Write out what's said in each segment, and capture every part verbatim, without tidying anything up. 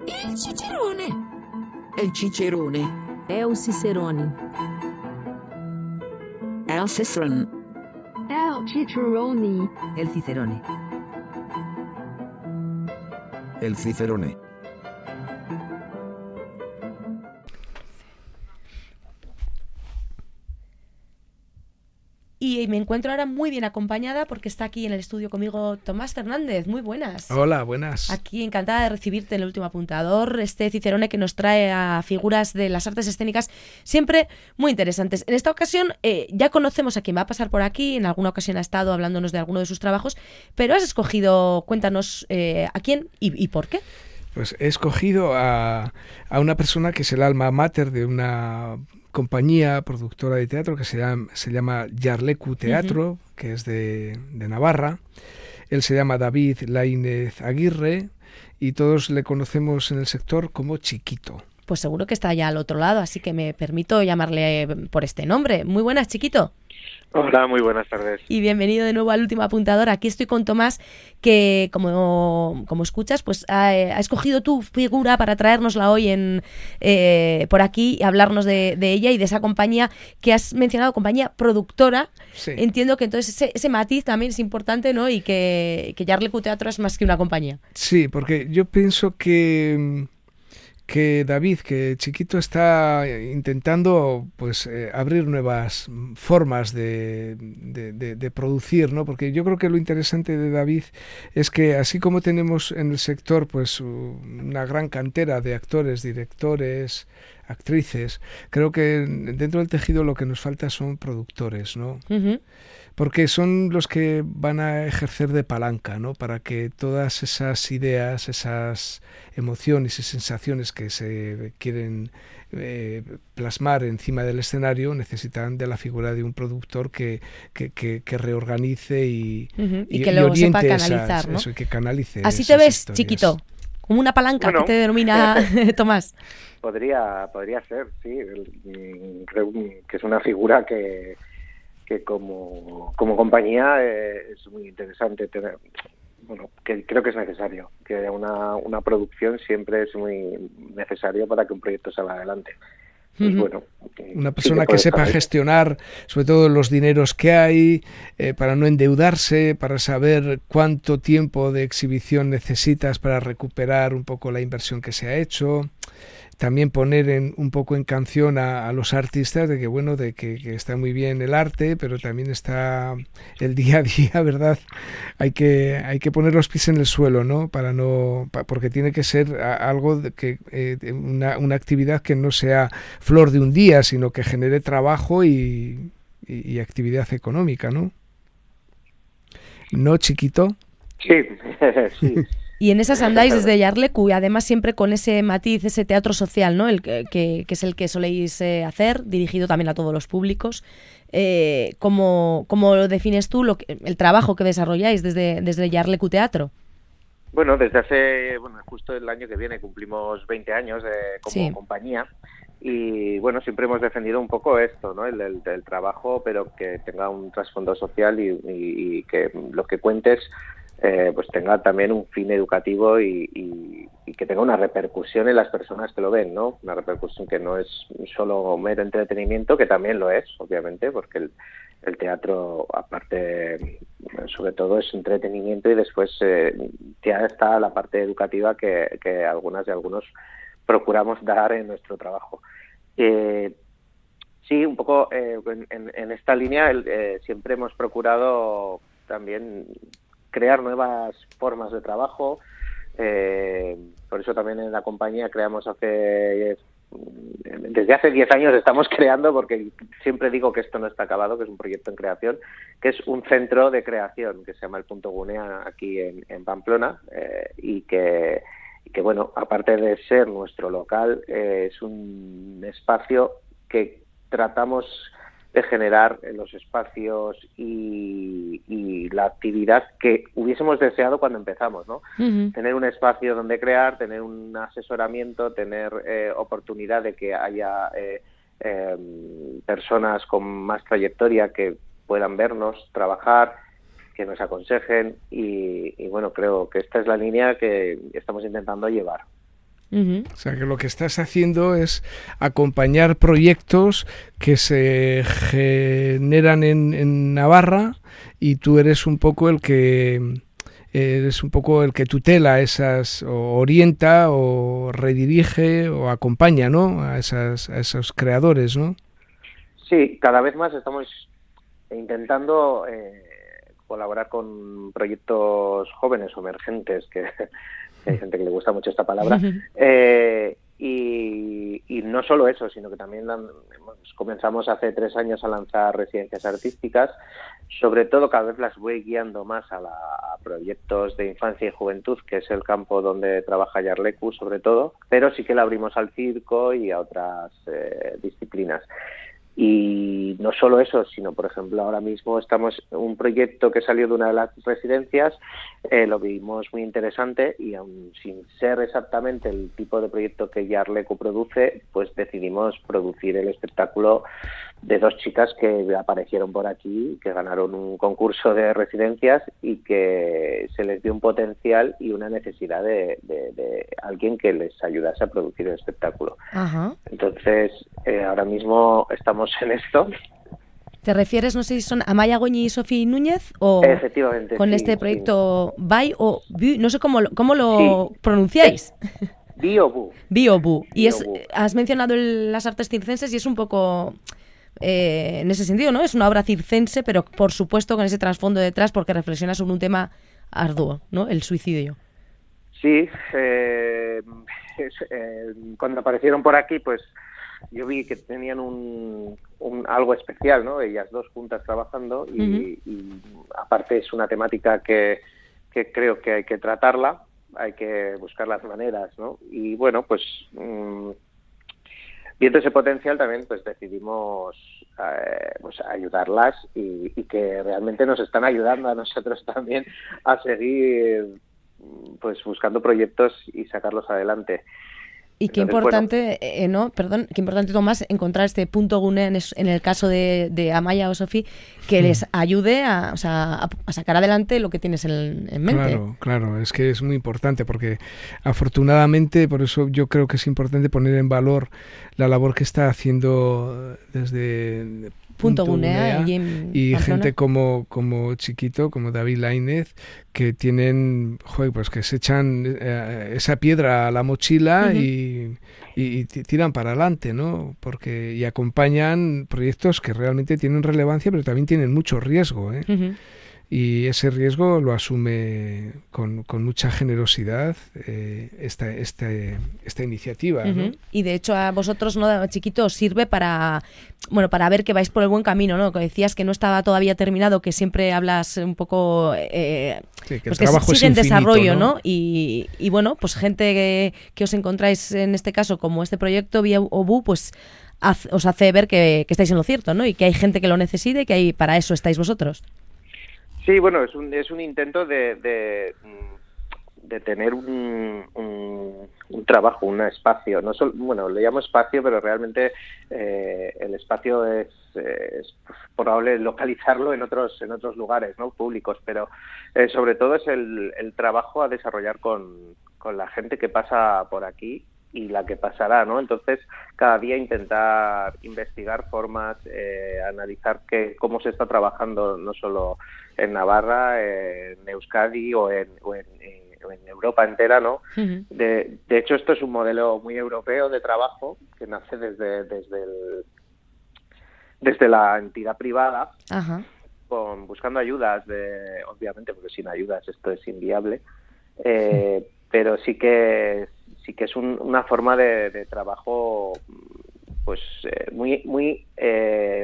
Il cicerone. El cicerone. È o Cicerone. El cicerone. El Cicerone. El Cicerone. El Cicerone. Y me encuentro ahora muy bien acompañada porque está aquí en el estudio conmigo Tomás Fernández. Muy buenas. Hola, buenas. Aquí encantada de recibirte en el último apuntador, este Cicerone que nos trae a figuras de las artes escénicas siempre muy interesantes. En esta ocasión eh, ya conocemos a quien va a pasar por aquí, en alguna ocasión ha estado hablándonos de alguno de sus trabajos, pero has escogido, cuéntanos eh, a quién y, y por qué. Pues he escogido a, a una persona que es el alma mater de una compañía productora de teatro que se llama, se llama Jarlecu Teatro, uh-huh. que es de, de Navarra. Él se llama David Laínez Aguirre y todos le conocemos en el sector como Chiquito. Pues seguro que está allá al otro lado, así que me permito llamarle por este nombre. Muy buenas, Chiquito. Hola, muy buenas tardes. Y bienvenido de nuevo al último apuntador. Aquí estoy con Tomás, que como, como escuchas, pues ha, ha escogido tu figura para traérnosla hoy en eh, por aquí y hablarnos de, de ella y de esa compañía que has mencionado, compañía productora. Sí. Entiendo que entonces ese, ese matiz también es importante, ¿no? Y que, que Jarlecu Teatro es más que una compañía. Sí, porque yo pienso que... que David, que Chiquito está intentando pues eh, abrir nuevas formas de, de, de, de producir, ¿no? Porque yo creo que lo interesante de David es que así como tenemos en el sector pues una gran cantera de actores, directores, actrices, creo que dentro del tejido lo que nos falta son productores, ¿no? Uh-huh. Porque son los que van a ejercer de palanca, ¿no? Para que todas esas ideas, esas emociones y sensaciones que se quieren eh, plasmar encima del escenario necesitan de la figura de un productor que, que, que, que reorganice y, uh-huh. y, y que lo y sepa canalizar, esas, ¿no? Eso, y que canalice. Así te ves, historias. Chiquito, como una palanca, bueno, que te denomina Tomás. Podría, podría ser, sí. Creo que es una figura que que como, como compañía eh, es muy interesante tener, bueno, que creo que es necesario, que una, una producción siempre es muy necesario para que un proyecto salga adelante. Pues, uh-huh. bueno, una persona sí que, que sepa saber. gestionar sobre todo los dineros que hay, eh, para no endeudarse, para saber cuánto tiempo de exhibición necesitas para recuperar un poco la inversión que se ha hecho. También poner en, un poco en canción a, a los artistas de que bueno, de que, que está muy bien el arte, pero también está el día a día, ¿verdad? Hay que hay que poner los pies en el suelo, ¿no? Para no pa, porque tiene que ser a, algo de que eh, una, una actividad que no sea flor de un día, sino que genere trabajo y, y, y actividad económica, ¿no? ¿No, Chiquito? Sí, sí. Y en esas andáis desde Jarlecu, y además siempre con ese matiz, ese teatro social, ¿no? El que, que, que es el que soléis eh, hacer, dirigido también a todos los públicos. Eh, ¿cómo, ¿Cómo lo defines tú, lo que, el trabajo que desarrolláis desde, desde Jarlecu Teatro? Bueno, desde hace, bueno, justo el año que viene cumplimos veinte años de, como sí. compañía. Y bueno, siempre hemos defendido un poco esto, ¿no? El, el, el trabajo, pero que tenga un trasfondo social y, y, y que lo que cuentes Eh, pues tenga también un fin educativo y, y, y que tenga una repercusión en las personas que lo ven, ¿no? Una repercusión que no es solo mero entretenimiento, que también lo es, obviamente, porque el, el teatro, aparte, sobre todo es entretenimiento y después eh, ya está la parte educativa que, que algunas y algunos procuramos dar en nuestro trabajo. Eh, sí, un poco eh, en, en esta línea eh, siempre hemos procurado también crear nuevas formas de trabajo. Eh, por eso también en la compañía creamos hace... Desde hace diez años estamos creando, porque siempre digo que esto no está acabado, que es un proyecto en creación, que es un centro de creación que se llama el Punto Gunea aquí en, en Pamplona eh, y que, y que, bueno, aparte de ser nuestro local, eh, es un espacio que tratamos de generar en los espacios y, y la actividad que hubiésemos deseado cuando empezamos, ¿no? Uh-huh. Tener un espacio donde crear, tener un asesoramiento, tener eh, oportunidad de que haya eh, eh, personas con más trayectoria que puedan vernos, trabajar, que nos aconsejen y, y bueno, creo que esta es la línea que estamos intentando llevar. Uh-huh. O sea, que lo que estás haciendo es acompañar proyectos que se generan en, en Navarra, y tú eres un poco el que eres un poco el que tutela esas, o orienta, o redirige, o acompaña, ¿no?, a esas, a esos creadores, ¿no? Sí, cada vez más estamos intentando eh, colaborar con proyectos jóvenes o emergentes, que hay gente que le gusta mucho esta palabra, eh, y, y no solo eso, sino que también lan- comenzamos hace tres años a lanzar residencias artísticas. Sobre todo, cada vez las voy guiando más a, la, a proyectos de infancia y juventud, que es el campo donde trabaja Yarleku, sobre todo, pero sí que la abrimos al circo y a otras eh, disciplinas. Y no solo eso, sino, por ejemplo, ahora mismo estamos un proyecto que salió de una de las residencias, eh, lo vimos muy interesante, y aun sin ser exactamente el tipo de proyecto que Yarleku produce, pues decidimos producir el espectáculo de dos chicas que aparecieron por aquí, que ganaron un concurso de residencias y que se les dio un potencial y una necesidad de, de, de alguien que les ayudase a producir el espectáculo. Ajá. Entonces, eh, ahora mismo estamos en esto. ¿Te refieres, no sé si son Amaya Goñi y Sofía Núñez, o Efectivamente, con sí, este sí. proyecto Bai o Bu, no sé cómo, lo- cómo lo Sí. pronunciáis? Biobu. Biobu. Y es, Biobu. has mencionado el- las artes circenses, y es un poco eh, en ese sentido, ¿no? Es una obra circense, pero por supuesto con ese trasfondo detrás, porque reflexiona sobre un tema arduo, ¿no? El suicidio. Sí, eh, es, eh, cuando aparecieron por aquí, pues yo vi que tenían un, un algo especial, ¿no? Ellas dos juntas trabajando, y, Uh-huh. y aparte es una temática que, que creo que hay que tratarla, hay que buscar las maneras, ¿no? Y bueno, pues mmm, viendo ese potencial también, pues decidimos eh, pues ayudarlas, y, y que realmente nos están ayudando a nosotros también a seguir pues buscando proyectos y sacarlos adelante. Y qué Entonces, importante, eh, ¿no? Perdón, qué importante, Tomás, encontrar este punto gune en, es- en el caso de, de Amaya o Sofía, que Mm. les ayude a, o sea, a, a sacar adelante lo que tienes en, en mente. Claro, claro, es que es muy importante, porque afortunadamente, por eso yo creo que es importante poner en valor la labor que está haciendo desde Punto Gunea, Gunea, allí en y Pamplona. gente como, como Chiquito, como David Lainez, que tienen, joder, pues que se echan eh, esa piedra a la mochila. Ujú. y, y, y ti- tiran para adelante, ¿no? Porque y acompañan proyectos que realmente tienen relevancia, pero también tienen mucho riesgo, ¿eh? Ujú. Y ese riesgo lo asume con, con mucha generosidad eh, esta, esta, esta iniciativa, ¿no? Ujú. Y de hecho a vosotros, ¿no, Chiquito, os sirve para, bueno, para ver que vais por el buen camino, ¿no? Que decías que no estaba todavía terminado, que siempre hablas un poco eh, Sí, que pues el trabajo que es sigue en infinito, desarrollo, ¿no? ¿no? Y, y bueno, pues gente que, que os encontráis en este caso, como este proyecto Vía Obu, pues haz- os hace ver que, que estáis en lo cierto, ¿no? Y que hay gente que lo necesite, y que hay, para eso estáis vosotros. Sí, bueno, es un, es un intento de, de, de tener un, un, un trabajo, un espacio. No solo, bueno, le llamo espacio, pero realmente eh, el espacio es, es probable localizarlo en otros en otros lugares, ¿no? Públicos, pero eh, sobre todo es el, el trabajo a desarrollar con, con la gente que pasa por aquí y la que pasará, ¿no? Entonces, cada día intentar investigar formas, eh, analizar qué, cómo se está trabajando, no solo en Navarra, en Euskadi o en, o en, eh, o en Europa entera, ¿no? Ujú. De, de hecho, esto es un modelo muy europeo de trabajo que nace desde, desde, el, desde la entidad privada, Ajá. con, buscando ayudas, de, obviamente, porque sin ayudas esto es inviable, eh, pero sí que sí que es un, una forma de, de trabajo, pues eh, muy muy eh,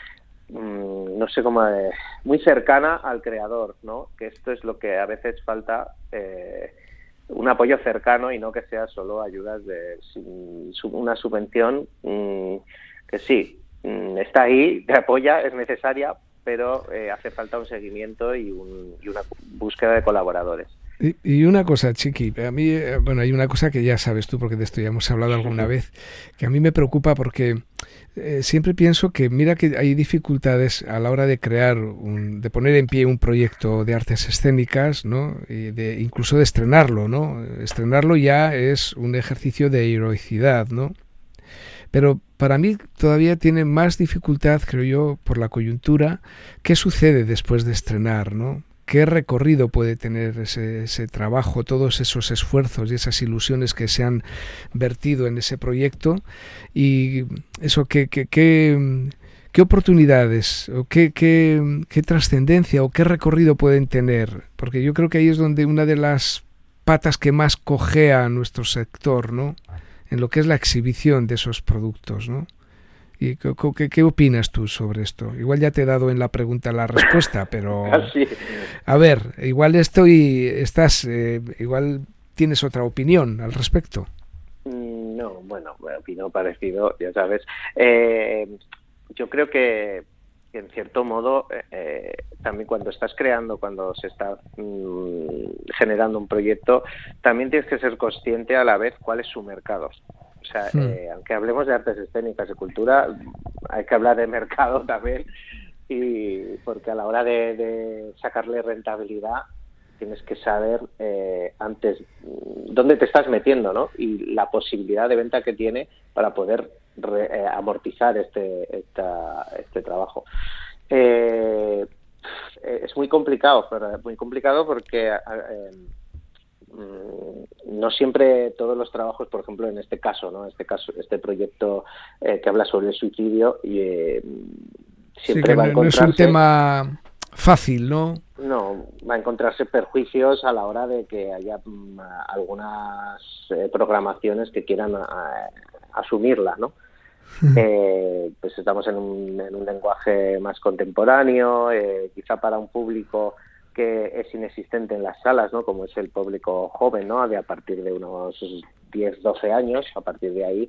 no sé cómo, eh, muy cercana al creador, ¿no? Que esto es lo que a veces falta, eh, un apoyo cercano y no que sea solo ayudas de sin, su- una subvención mm, que sí, mm, está ahí, te apoya, es necesaria, pero eh, hace falta un seguimiento y, un, y una búsqueda de colaboradores. Y, y una cosa, Chiqui, a mí, bueno, hay una cosa que ya sabes tú, porque de esto ya hemos hablado alguna vez, que a mí me preocupa porque eh, siempre pienso que mira que hay dificultades a la hora de crear, un, de poner en pie un proyecto de artes escénicas, ¿no? Y de, incluso de estrenarlo, ¿no? Estrenarlo ya es un ejercicio de heroicidad, ¿no? Pero para mí todavía tiene más dificultad, creo yo, por la coyuntura. ¿Qué sucede después de estrenar, ¿no? ¿Qué recorrido puede tener ese, ese trabajo, todos esos esfuerzos y esas ilusiones que se han vertido en ese proyecto? Y eso, ¿qué, qué, qué, qué oportunidades o qué, qué, qué trascendencia o qué recorrido pueden tener? Porque yo creo que ahí es donde una de las patas que más cojea a nuestro sector, ¿no? En lo que es la exhibición de esos productos, ¿no? ¿Y qué, qué, qué opinas tú sobre esto? Igual ya te he dado en la pregunta la respuesta, pero sí. A ver, igual esto y estás, eh, igual tienes otra opinión al respecto. No, bueno, opino parecido, ya sabes. Eh, yo creo que, que en cierto modo eh, también cuando estás creando, cuando se está mmm, generando un proyecto, también tienes que ser consciente a la vez cuál es su mercado. O sea, sí. eh, aunque hablemos de artes escénicas y cultura, hay que hablar de mercado también, y porque a la hora de, de sacarle rentabilidad tienes que saber eh, antes dónde te estás metiendo, ¿no? Y la posibilidad de venta que tiene para poder re, eh, amortizar este esta, este trabajo. Eh, es muy complicado, pero muy complicado porque eh, no siempre todos los trabajos, por ejemplo, en este caso, ¿no? Este caso, este proyecto eh, que habla sobre el suicidio, y eh, siempre sí, va a encontrarse. No es un tema fácil, ¿no? No, va a encontrarse perjuicios a la hora de que haya um, algunas eh, programaciones que quieran a, a, asumirla, ¿no? Uh-huh. Eh, pues estamos en un, en un lenguaje más contemporáneo, eh, quizá para un público que es inexistente en las salas, ¿no? Como es el público joven, ¿no? De a partir de unos diez, doce años, a partir de ahí,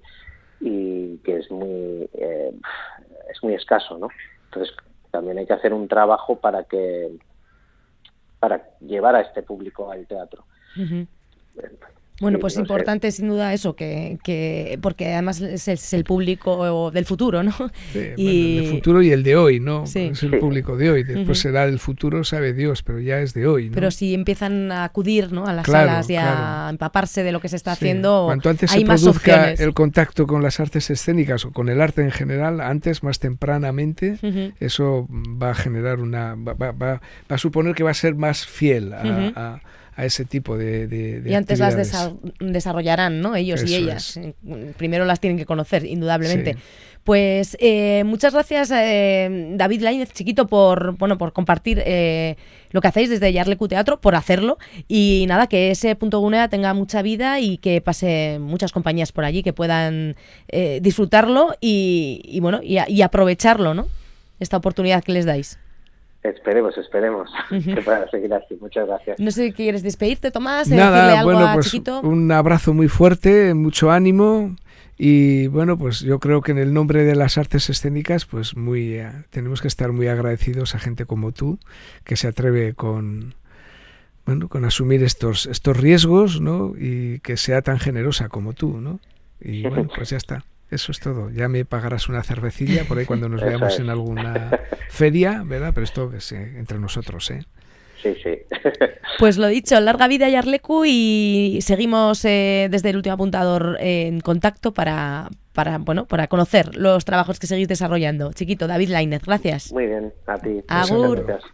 y que es muy eh, es muy escaso, ¿no? Entonces también hay que hacer un trabajo para que para llevar a este público al teatro. Uh-huh. Bueno, pues no importante sé. Sin duda eso, que, que porque además es, es el público del futuro, ¿no? Sí, y... bueno, el del futuro y el de hoy, ¿no? Sí. Es el sí. público de hoy, después uh-huh. será el futuro, sabe Dios, pero ya es de hoy, ¿no? Pero si empiezan a acudir, ¿no? A las claro, salas y claro. a empaparse de lo que se está sí. haciendo, cuanto antes hay se más produzca opciones. El contacto con las artes escénicas o con el arte en general, antes, más tempranamente, uh-huh. eso va a generar una... Va, va, va, va a suponer que va a ser más fiel a... Uh-huh. a a ese tipo de, de, de y antes actividades. las desa- desarrollarán, ¿no? Ellos Eso y ellas. Es. Primero las tienen que conocer, indudablemente. Sí. Pues eh, muchas gracias, eh, David Laínez, chiquito, por bueno por compartir eh, lo que hacéis desde Jarleku Teatro, por hacerlo. Y nada, que ese Punto Gunea tenga mucha vida y que pase muchas compañías por allí que puedan eh, disfrutarlo y, y bueno y, y aprovecharlo, ¿no? Esta oportunidad que les dais. Esperemos, esperemos uh-huh. que pueda seguir así. Muchas gracias. No sé, ¿quieres despedirte, Tomás? Nada, decirle algo bueno, a pues Chiquito? Un abrazo muy fuerte, mucho ánimo y bueno, pues yo creo que en el nombre de las artes escénicas, pues muy eh, tenemos que estar muy agradecidos a gente como tú que se atreve con bueno, con asumir estos estos riesgos, ¿no? Y que sea tan generosa como tú, ¿no? Y bueno, pues ya está. Eso es todo. Ya me pagarás una cervecilla por ahí cuando nos veamos en alguna feria, ¿verdad? Pero esto es eh, entre nosotros, ¿eh? Sí, sí. Pues lo dicho, larga vida a Jarleku y seguimos eh, desde el último apuntador eh, en contacto para, para, bueno, para conocer los trabajos que seguís desarrollando. Chiquito, David Laínez, gracias. Muy bien, a ti. Agur.